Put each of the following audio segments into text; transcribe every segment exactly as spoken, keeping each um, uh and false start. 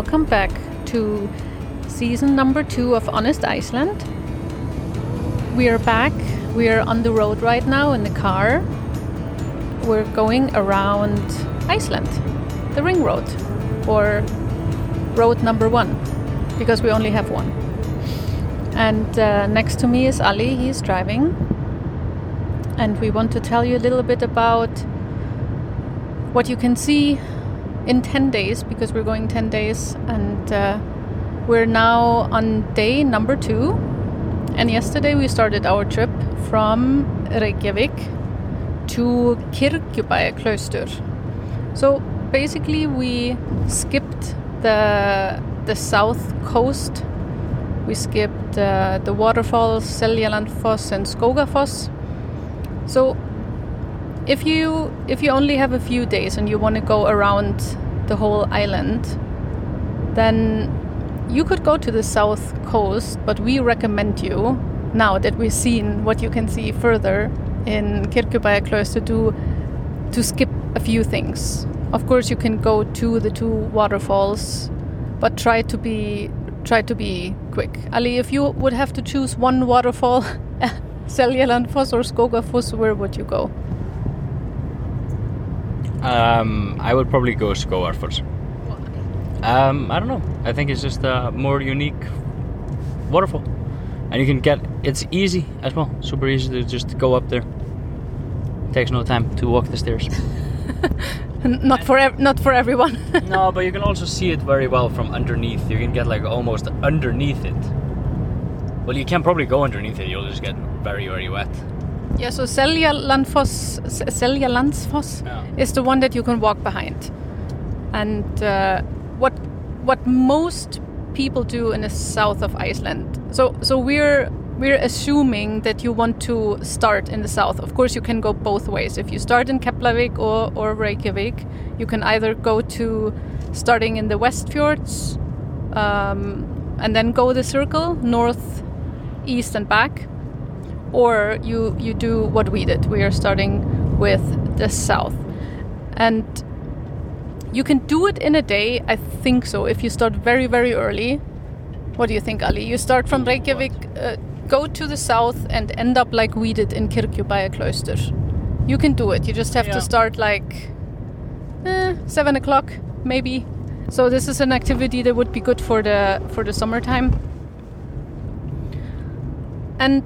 welcome back to season number two of Honest Iceland. We are back. We are on the road right now in the car. We're going around Iceland, the ring road, or road number one, because we only have one. And uh, next to me is Ali. He's driving. And we want to tell you a little bit about what you can see in ten days, because we're going ten days, and uh, we're now on day number two. And yesterday we started our trip from Reykjavik to Kirkjubæjarklaustur. So basically we skipped the the south coast. We skipped uh, the waterfalls Seljalandsfoss and Skogafoss. So If you if you only have a few days and you want to go around the whole island, then you could go to the south coast, but we recommend you, now that we've seen what you can see further in Kirkjubæjarklaustur, to to skip a few things. Of course, you can go to the two waterfalls, but try to be try to be quick. Ali, if you would have to choose one waterfall, Seljalandsfoss or Skogafoss, where would you go? Um, I would probably go Skogafoss. Why? Um, I don't know. I think it's just a more unique waterfall, and you can get. It's easy as well. Super easy to just go up there. Takes no time to walk the stairs. Not for ev- not for everyone. No, but you can also see it very well from underneath. You can get like almost underneath it. Well, you can probably go underneath it. You'll just get very, very wet. Yeah, so Seljalandsfoss, Seljalandsfoss Yeah. is the one that you can walk behind. And uh, what what most people do in the south of Iceland. So so we're we're assuming that you want to start in the south. Of course, you can go both ways. If you start in Keflavik or, or Reykjavik, you can either go to starting in the West Fjords um, and then go the circle north, east and back. Or you, you do what we did. We are starting with the south. And you can do it in a day, I think so, if you start very, very early. What do you think, Ali? You start from Reykjavik, uh, go to the south and end up like we did in Kirkjubæjarklaustur. You can do it. You just have Yeah. to start like eh, seven o'clock, maybe. So this is an activity that would be good for the for the summertime. And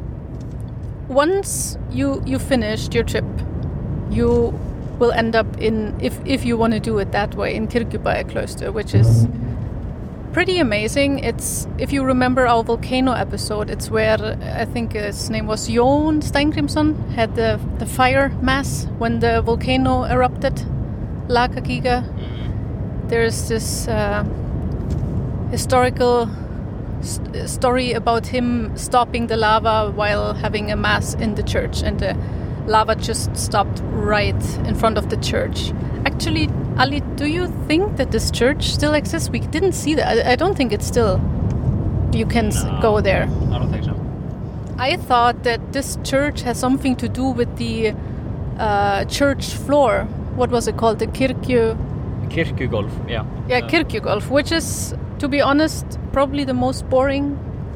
once you you finished your trip, you will end up in, if if you want to do it that way, in Kirkjubæjarklaustur, which is pretty amazing. It's, if you remember our volcano episode, it's where I think his name was Jón Steingrímsson had the the fire mass when the volcano erupted, Lakagígar. There's this uh, historical st- story about him stopping the lava while having a mass in the church, and the lava just stopped right in front of the church. Actually, Ali, do you think that this church still exists? We didn't see that. I, I don't think it's still, you can s- No, go there. I don't think so. I thought that this church has something to do with the uh, church floor. What was it called? The kirkju... Kirkjugolf, yeah. Yeah, Uh, Kirkjugolf, which is, to be honest, probably the most boring.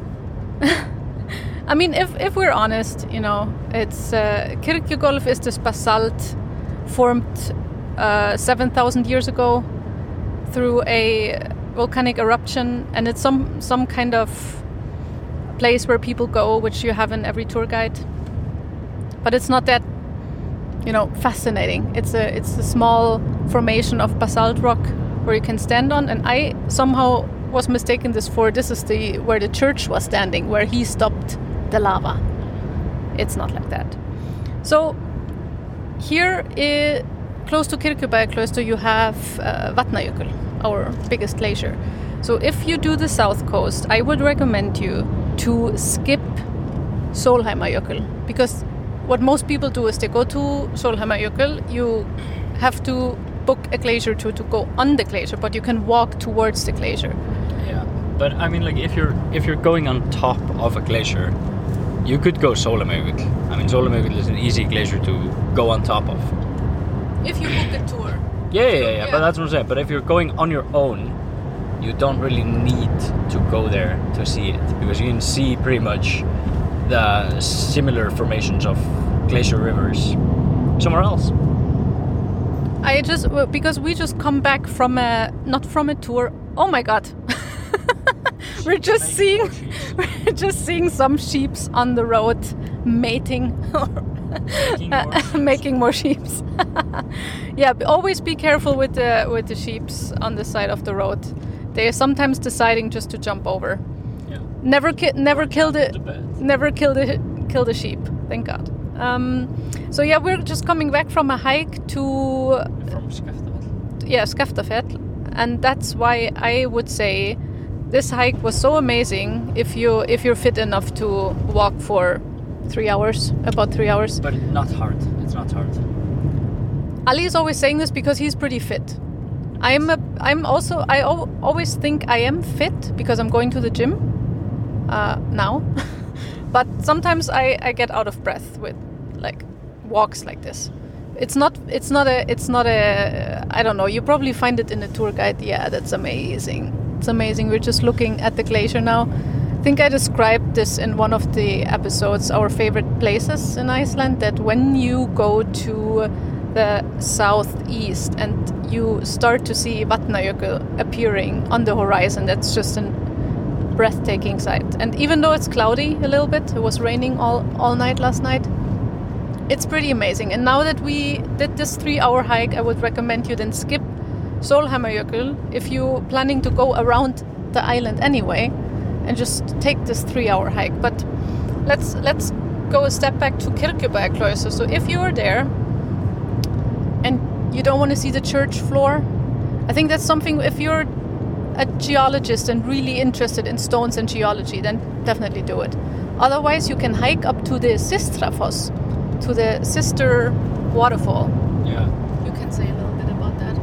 I mean, if if we're honest, you know, it's uh, Kirkjugolf is this basalt formed uh, seven thousand years ago through a volcanic eruption, and it's some some kind of place where people go, which you have in every tour guide. But it's not that, you know, fascinating. It's a it's a small formation of basalt rock where you can stand on, and I somehow was mistaken this for this is the where the church was standing, where he stopped the lava. It's not like that. So here, I, close to Kirkjubæjarklaustur, you have uh, Vatnajökull, our biggest glacier. So if you do the south coast, I would recommend you to skip Sólheimajökull, because what most people do is they go to Sólheimajökull. You have to book a glacier to to go on the glacier, but you can walk towards the glacier. Yeah, but I mean, like, if you're if you're going on top of a glacier, you could go Sólheimajökull. I mean, Sólheimajökull is an easy glacier to go on top of. If you book a tour. Yeah, yeah, yeah, yeah, Yeah. but that's what I'm saying. But if you're going on your own, you don't really need to go there to see it, because you can see pretty much the similar formations of glacier rivers somewhere else. I just well, because we just come back from a not from a tour. Oh my god. We're just seeing we're just seeing some sheeps on the road mating Making more sheeps. making more sheeps. Yeah, but always be careful with the with the sheeps on the side of the road. They are sometimes deciding just to jump over. Yeah. Never ki- never kill the The bed. never kill the kill the sheep. Thank God. Um, so yeah, we're just coming back from a hike to From Skaftafell. yeah, Skaftafell, and that's why I would say this hike was so amazing if you if you're fit enough to walk for three hours, about three hours. But not hard. It's not hard. Ali is always saying this because he's pretty fit. I'm a, I'm also I al- always think I am fit because I'm going to the gym uh, now, but sometimes I, I get out of breath with like walks like this. It's not it's not a it's not a I don't know. You probably find it in a tour guide. Yeah, that's amazing. It's amazing. We're just looking at the glacier now. I think I described this in one of the episodes, our favorite places in Iceland, that when you go to the southeast and you start to see Vatnajökull appearing on the horizon, that's just a breathtaking sight. And even though it's cloudy a little bit, it was raining all, all night last night, it's pretty amazing. And now that we did this three-hour hike, I would recommend you then skip Sólheimajökull if you're planning to go around the island anyway, and just take this three-hour hike. But let's let's go a step back to Kirkjubæjarklaustur. So if you're there and you don't want to see the church floor, I think that's something. If you're a geologist and really interested in stones and geology, then definitely do it. Otherwise, you can hike up to the Systrafoss, to the sister waterfall. Yeah. You can say a little bit about that.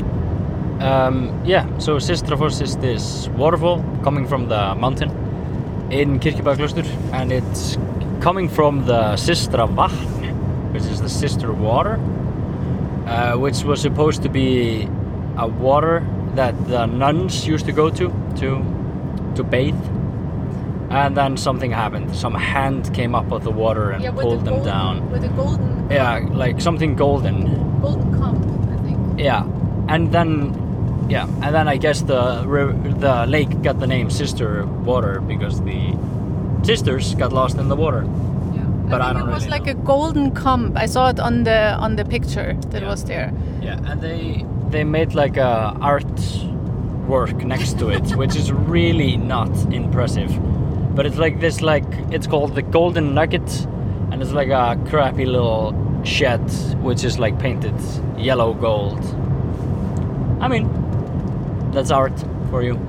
Um, yeah, so Systrafoss is this waterfall coming from the mountain in Kirkjubæjarklaustur, and it's coming from the Systravatn, which is the sister water, uh, which was supposed to be a water that the nuns used to go to to to bathe, and then something happened. Some hand came up with the water and Yeah, with pulled the them golden- down. with a golden Yeah, like something golden. golden comb, I think. Yeah, and then yeah, and then I guess the ri- the lake got the name Sister Water because the sisters got lost in the water. Yeah, But I think don't it was really like know. a golden comb. I saw it on the on the picture that Yeah. was there. Yeah, and they they made like a art work next to it, which is really not impressive. But it's like this, like it's called the Golden Nugget, and it's like a crappy little shed which is like painted yellow gold. I mean, that's art for you.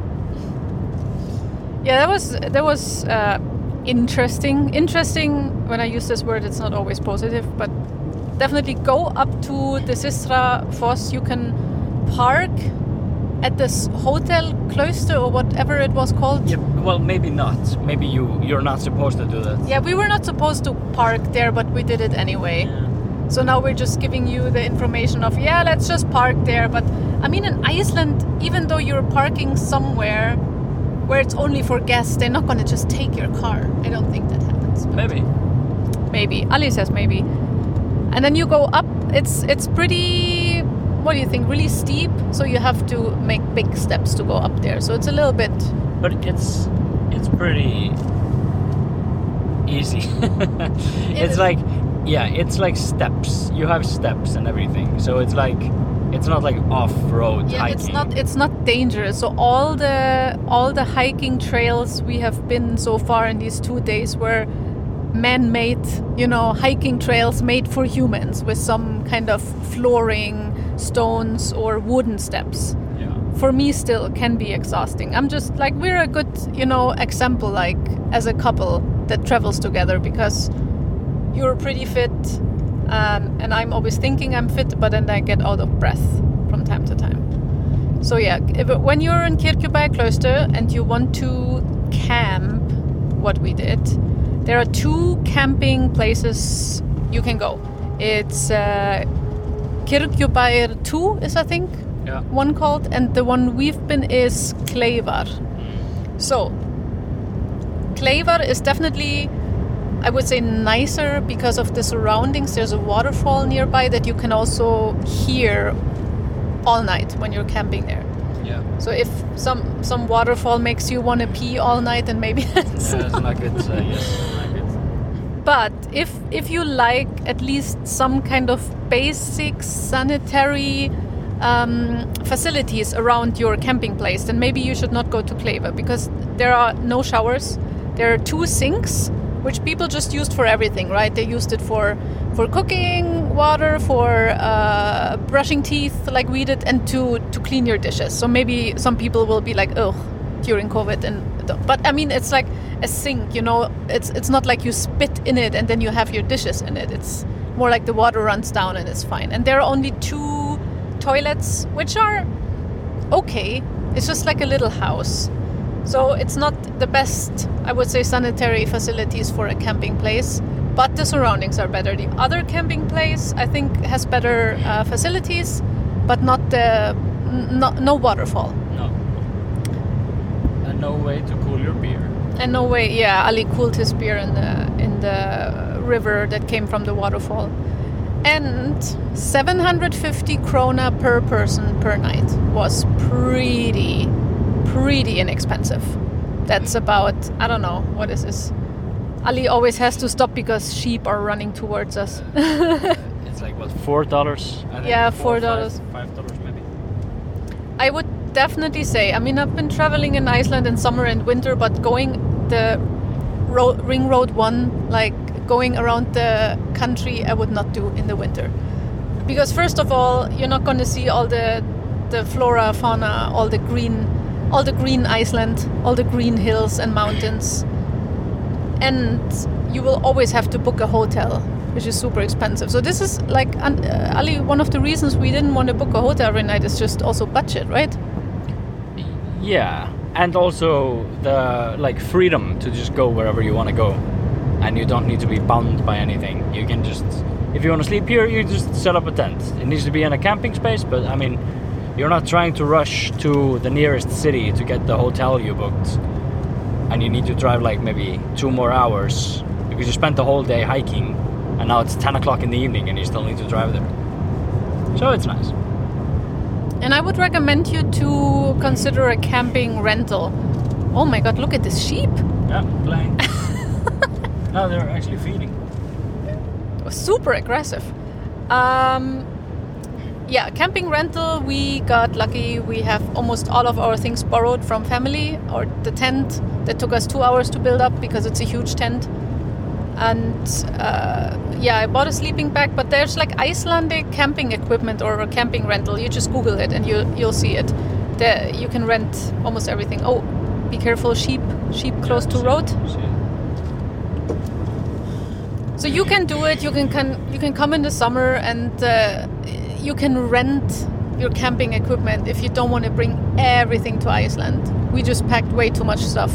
Yeah, that was that was uh, interesting. Interesting. When I use this word, it's not always positive, but definitely go up to the Systrafoss. You can park at this hotel Kloster or whatever it was called. Yeah, well, maybe not. Maybe you you're not supposed to do that. Yeah, we were not supposed to park there, but we did it anyway. So now we're just giving you the information of, yeah, let's just park there. But I mean, in Iceland, even though you're parking somewhere where it's only for guests, they're not going to just take your car. I don't think that happens. Maybe. Maybe. Ali says maybe. And then you go up. It's it's pretty, what do you think, really steep. So you have to make big steps to go up there. So it's a little bit, But it's it's pretty easy. It's is. like, yeah, it's like steps. You have steps and everything. So it's like, it's not like off-road yeah, hiking. it's not it's not dangerous. So all the all the hiking trails we have been so far in these two days were man-made, you know, hiking trails made for humans with some kind of flooring, stones or wooden steps. Yeah. For me still can be exhausting. I'm just like, we're a good, you know, example, like as a couple that travels together, because you're pretty fit um, and I'm always thinking I'm fit, but then I get out of breath from time to time. So yeah, if, when you're in Kirkjubæjarklaustur and you want to camp, what we did, there are two camping places you can go. It's uh, Kirkjubæjar two is, I think, Yeah. one called, and the one we've been is Kleivár. So, Kleivár is definitely, I would say, nicer because of the surroundings. There's a waterfall nearby that you can also hear all night when you're camping there. Yeah. So if some some waterfall makes you want to pee all night, then maybe that's Yeah, it's not good. Uh, yes, not good. But if if you like at least some kind of basic sanitary um, facilities around your camping place, then maybe you should not go to Kleivár, because there are no showers. There are two sinks, which people just used for everything, right? They used it for for cooking water, for uh, brushing teeth like we did, and to, to clean your dishes. So maybe some people will be like, oh, during COVID. and But I mean, it's like a sink, you know. It's it's not like you spit in it and then you have your dishes in it. It's more like the water runs down and it's fine. And there are only two toilets, which are okay. It's just like a little house. So it's not the best, I would say, sanitary facilities for a camping place, but the surroundings are better. The other camping place, I think, has better uh, facilities, but not the no, no waterfall. No. And no way to cool your beer. And no way, yeah, Ali cooled his beer in the in the river that came from the waterfall. And seven hundred fifty krona per person per night was pretty, pretty inexpensive. That's about, I don't know, what is this? Ali always has to stop because sheep are running towards us. It's like, what, four dollars? Yeah, four dollars. Five dollars maybe. I would definitely say, I mean, I've been traveling in Iceland in summer and winter, but going the road, Ring Road one, like going around the country, I would not do in the winter. Because first of all, you're not going to see all the the flora, fauna, all the green, all the green Iceland, all the green hills and mountains. And you will always have to book a hotel, which is super expensive. So this is like, uh, Ali, one of the reasons we didn't want to book a hotel every night is just also budget, right? Yeah, and also the like freedom to just go wherever you want to go, and you don't need to be bound by anything. You can just, if you want to sleep here, you just set up a tent. It needs to be in a camping space, but I mean, you're not trying to rush to the nearest city to get the hotel you booked, and you need to drive like maybe two more hours because you spent the whole day hiking, and now it's ten o'clock in the evening and you still need to drive there. So it's nice. And I would recommend you to consider a camping rental. Oh my god, look at this sheep. Yeah, playing. No, they're actually feeding. Super aggressive. Um, yeah, camping rental, we got lucky. We have almost all of our things borrowed from family, or the tent that took us two hours to build up because it's a huge tent. And uh, yeah, I bought a sleeping bag, but there's like Icelandic camping equipment or a camping rental. You just Google it and you, you'll see it. There, you can rent almost everything. Oh, be careful, sheep, sheep close Yeah, to see- road. see- So you can do it. You can, can you can come in the summer and uh, you can rent your camping equipment if you don't want to bring everything to Iceland. We just packed way too much stuff.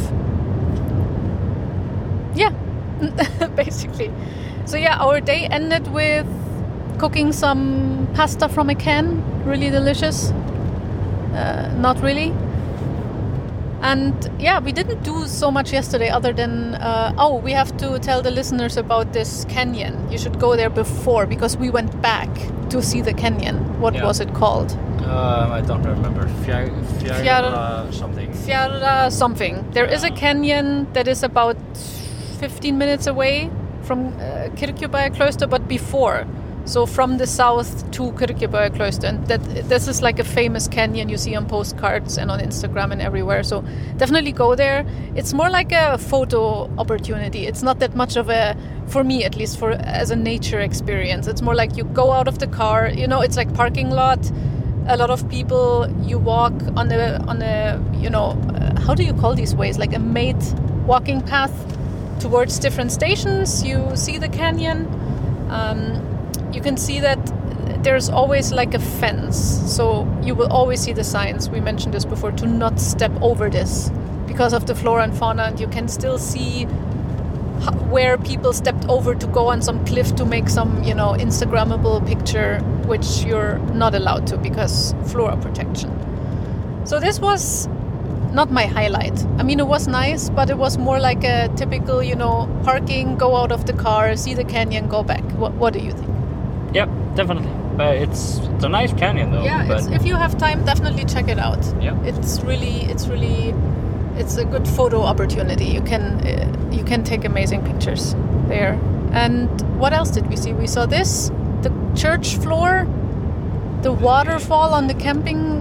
Yeah, basically. So yeah, our day ended with cooking some pasta from a can. Really delicious. Uh, not really. And yeah, we didn't do so much yesterday other than, uh, oh, we have to tell the listeners about this canyon. You should go there before because we went back to see the canyon. What Yeah. was it called? Um, I don't remember. Fjær, Fjær- Fjær, something. Fjärra something. There is a canyon that is about fifteen minutes away from uh, Kirkjubæjarklaustur, but before. So from the south to Kirkjubæjarklaustur. And that this is like a famous canyon you see on postcards and on Instagram and everywhere. So definitely go there. It's more like a photo opportunity. It's not that much of a, for me at least, for as a nature experience. It's more like you go out of the car, you know, it's like parking lot. A lot of people, you walk on a, on a, you know, uh, how do you call these ways? Like a made walking path towards different stations. You see the canyon. Um, you can see that there's always like a fence. So you will always see the signs. We mentioned this before, to not step over this because of the flora and fauna. And you can still see h- where people stepped over to go on some cliff to make some, you know, Instagrammable picture, which you're not allowed to because flora protection. So this was not my highlight. I mean, it was nice, but it was more like a typical, you know, parking, go out of the car, see the canyon, go back. What, what do you think? Yeah, definitely. But it's it's a nice canyon though. Yeah, but it's, if you have time, definitely check it out. Yeah. It's really, it's really, it's a good photo opportunity. You can uh, you can take amazing pictures there. And what else did we see? We saw this, the church floor, the waterfall on the camping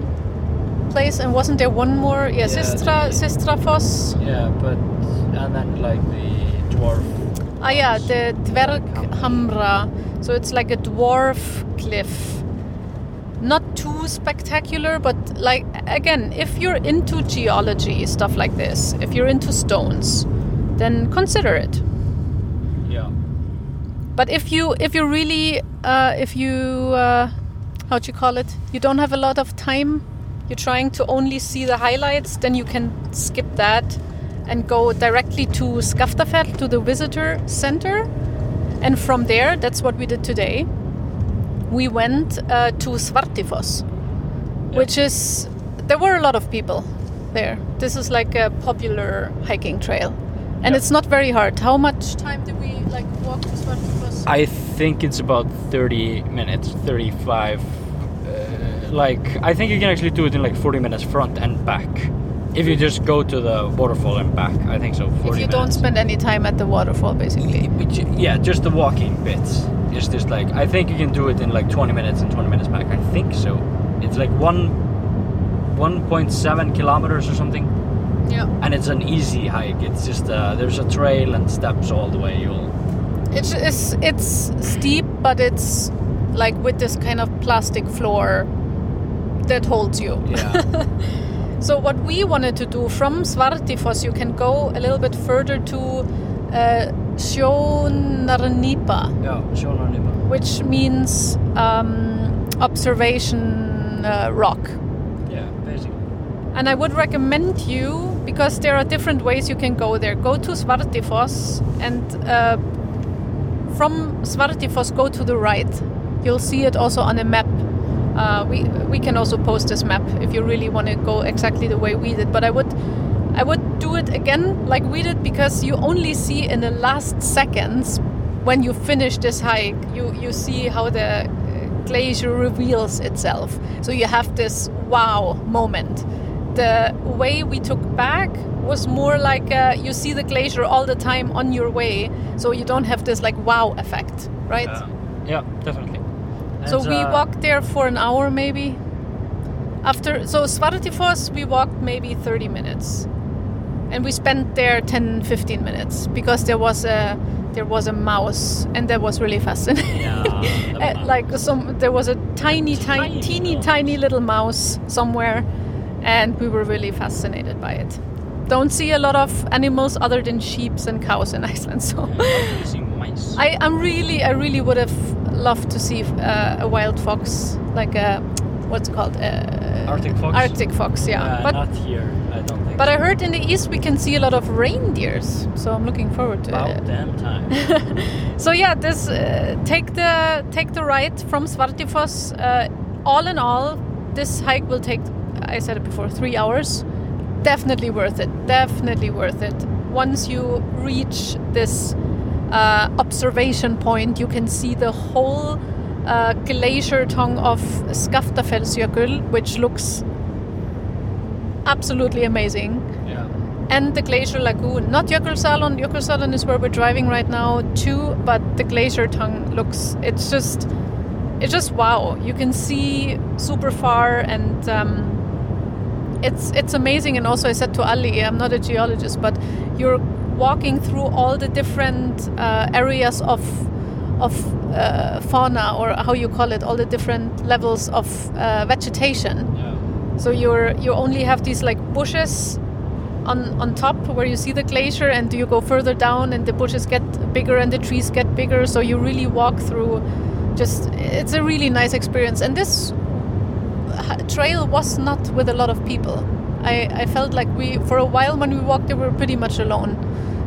place, and wasn't there one more? Yeah, Yeah, Sistra, the- Sistrafoss. yeah, but and then like the dwarf. Ah, yeah, the Dverghamra. So it's like a dwarf cliff. Not too spectacular, but like, again, if you're into geology, stuff like this, if you're into stones, then consider it. Yeah. But if you if you really uh, if you uh, how'd you call it? You don't have a lot of time. You're trying to only see the highlights. Then you can skip that and go directly to Skaftafell, to the visitor center. And from there, that's what we did today. We went uh, to Svartifoss, Yeah. which is there were a lot of people there. This is like a popular hiking trail, and Yeah. it's not very hard. How much time did we like walk to Svartifoss? I think it's about thirty minutes, thirty-five. Uh, like, I think you can actually do it in like forty minutes front and back. If you just go to the waterfall and back, I think so. forty If you don't minutes. spend any time at the waterfall, basically. Which, yeah, just the walking bits. It's just like, I think you can do it in like twenty minutes and twenty minutes back. I think so. It's like one, one point seven kilometers or something. Yeah. And it's an easy hike. It's just, uh, there's a trail and steps all the way. You'll, It's it's it's steep, but it's like with this kind of plastic floor that holds you. yeah. So what we wanted to do from Svartifoss, you can go a little bit further to uh, Sjónarnípa, yeah, Sjónarnípa. which means um, observation uh, rock. Yeah, basically. And I would recommend you, because there are different ways you can go there. Go to Svartifoss, and uh, from Svartifoss go to the right. You'll see it also on a map. Uh, we we can also post this map if you really want to go exactly the way we did. But I would I would do it again like we did, because you only see in the last seconds when you finish this hike, you you see how the glacier reveals itself. So you have this wow moment. The way we took back was more like uh, you see the glacier all the time on your way, so you don't have this like wow effect, right? Uh, yeah, definitely. So And, we uh, walked there for an hour maybe. After so Svartifoss we walked maybe thirty minutes. And we spent there ten fifteen minutes because there was a there was a mouse, and that was really fascinating. Yeah, the Uh, mouse. like some there was a tiny tiny Tiny teeny mouse. tiny little mouse somewhere, and we were really fascinated by it. Don't see a lot of animals other than sheep and cows in Iceland, so You see mice. I, I'm really, I really would have loved to see uh, a wild fox, like a, what's it called? Uh, Arctic fox? Arctic fox, yeah. Uh, but not here, I don't think. but I heard in the east we can see a lot of reindeers, so I'm looking forward to About it. damn time. So yeah, this uh, take the take the ride from Svartifoss. Uh, all in all, this hike will take, I said it before, three hours. Definitely worth it. Definitely worth it. Once you reach this uh, observation point, you can see the whole uh, glacier tongue of Skaftafellsjökull, which looks absolutely amazing. Yeah. And the glacier lagoon, not Jökulsárlón. Jökulsárlón is where we're driving right now too, but the glacier tongue looks, it's just, it's just wow. You can see super far, and um, it's it's amazing. And also I said to Ali, I'm not a geologist, but you're walking through all the different uh, areas of of uh, fauna, or how you call it, all the different levels of uh, vegetation. Yeah. So you're you only have these like bushes on on top where you see the glacier, and you go further down and the bushes get bigger and the trees get bigger, so you really walk through. Just it's a really nice experience. And this trail was not with a lot of people. I, I felt like we for a while when we walked there we were pretty much alone.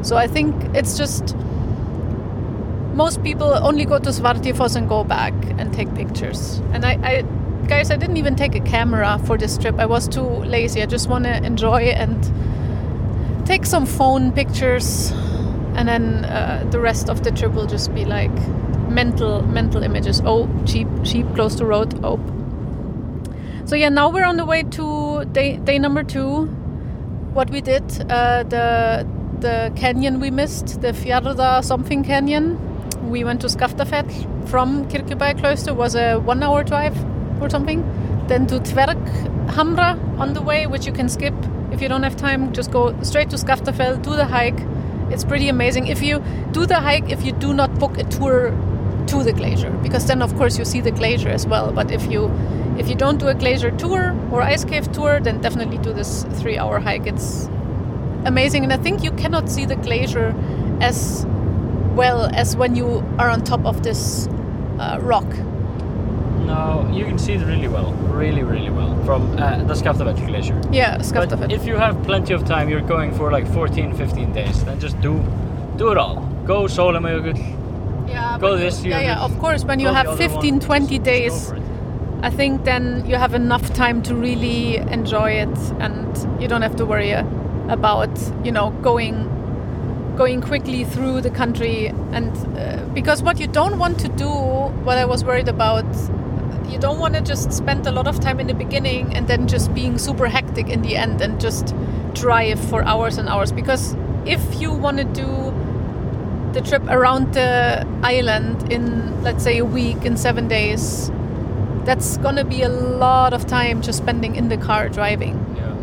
So I think it's just most people only go to Svartifoss and go back and take pictures. And I, I guys, I didn't even take a camera for this trip. I was too lazy. I just want to enjoy and take some phone pictures, and then uh, the rest of the trip will just be like mental mental images. Oh, sheep, sheep close to road. Oh. So yeah, now we're on the way to day day number two. What we did, uh, the the canyon we missed, the Fjarða something canyon. We went to Skaftafell from Kirkjubæjarklaustur, was a one hour drive or something. Then to Dverghamra on the way, which you can skip if you don't have time. Just go straight to Skaftafell, do the hike. It's pretty amazing. If you do the hike, if you do not book a tour to the glacier, because then of course you see the glacier as well. But if you if you don't do a glacier tour or ice cave tour, then definitely do this three hour hike. It's amazing, and I think you cannot see the glacier as well as when you are on top of this uh, rock. No, you can see it really well, really, really well from uh, the Skaftafell glacier. Yeah, Skaftafell. But if you have plenty of time, you're going for like fourteen, fifteen days, then just do do it all. Go Sólheimajökull. Yeah, go but this you, year. Yeah, yeah, of course, when you go have fifteen, twenty just, days, just I think then you have enough time to really enjoy it, and you don't have to worry about, you know, going going quickly through the country. And uh, because what you don't want to do, what I was worried about, you don't want to just spend a lot of time in the beginning and then just being super hectic in the end and just drive for hours and hours. Because if you want to do the trip around the island in, let's say, a week, in seven days, that's going to be a lot of time just spending in the car driving. Yeah.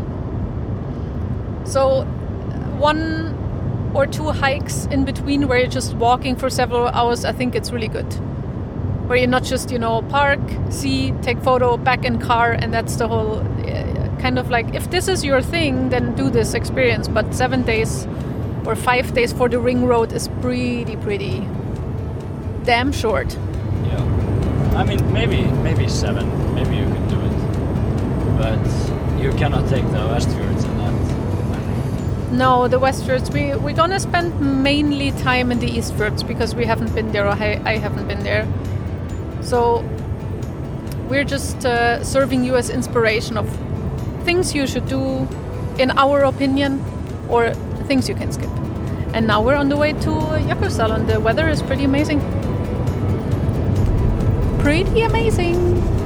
So one or two hikes in between where you're just walking for several hours, I think it's really good. Where you're not just, you know, park, see, take photo, back in car, and that's the whole uh, kind of like, if this is your thing, then do this experience. But seven days or five days for the ring road is pretty, pretty damn short. Yeah. I mean, maybe maybe seven. Maybe you could do it. But you cannot take the Westfjords in that. No, the Westfjords, we, we're gonna spend mainly time in the Eastfjords because we haven't been there, or I, I haven't been there. So we're just uh, serving you as inspiration of things you should do, in our opinion, or things you can skip. And now we're on the way to Jökulsá, and the weather is pretty amazing. Pretty amazing.